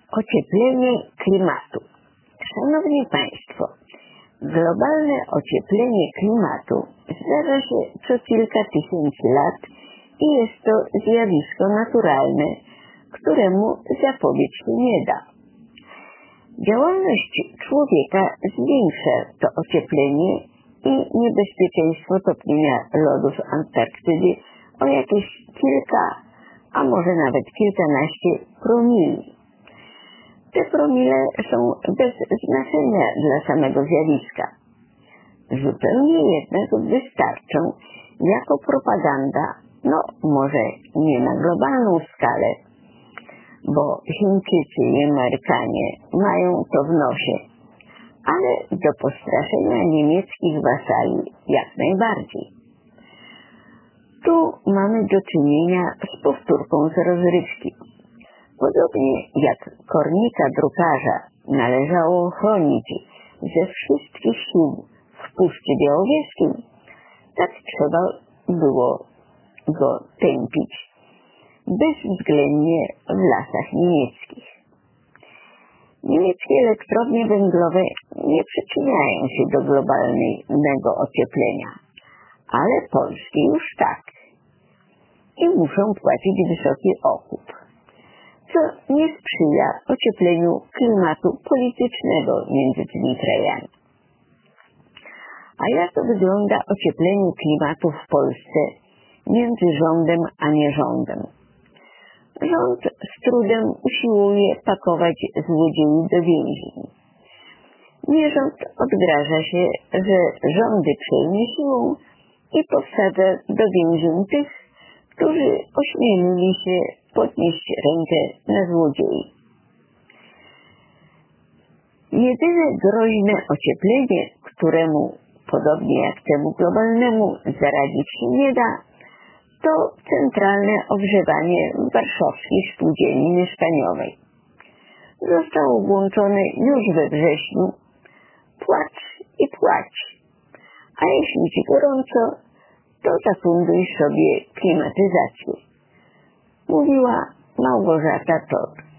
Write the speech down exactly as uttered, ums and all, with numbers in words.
Ocieplenie klimatu. Szanowni Państwo, globalne ocieplenie klimatu zdarza się co kilka tysięcy lat i jest to zjawisko naturalne, któremu zapobiec się nie da. Działalność człowieka zwiększa to ocieplenie i niebezpieczeństwo topnienia lodów Antarktydy o jakieś kilka, a może nawet kilkanaście promili. Te promile są bez znaczenia dla samego zjawiska. Zupełnie jednak wystarczą jako propaganda, no może nie na globalną skalę, bo Chińczycy i Amerykanie mają to w nosie, ale do postraszenia niemieckich wasali jak najbardziej. Tu mamy do czynienia z powtórką z rozrywki. Podobnie jak kornika drukarza należało chronić ze wszystkich sił w Puszczy Białowieskiej, tak trzeba było go tępić bezwzględnie w lasach niemieckich. Niemieckie elektrownie węglowe nie przyczyniają się do globalnego ocieplenia, ale polskie już tak i muszą płacić wysoki okup, co nie sprzyja ociepleniu klimatu politycznego między tymi krajami. A jak to wygląda ocieplenie klimatu w Polsce między rządem a nierządem? Rząd z trudem usiłuje pakować złodziei do więzień. Nierząd odgraża się, że rządy przejmie siłą i powsadza do więzień tych, którzy ośmielili się podnieść rękę na złodziei. Jedyne groźne ocieplenie, któremu, podobnie jak temu globalnemu, zaradzić się nie da, to centralne ogrzewanie w warszawskiej spółdzielni mieszkaniowej. Zostało włączone już we wrześniu. Płacz i płacz. A jeśli ci gorąco, to zafunduj sobie klimatyzację. Mówiła Małgorzata Todd.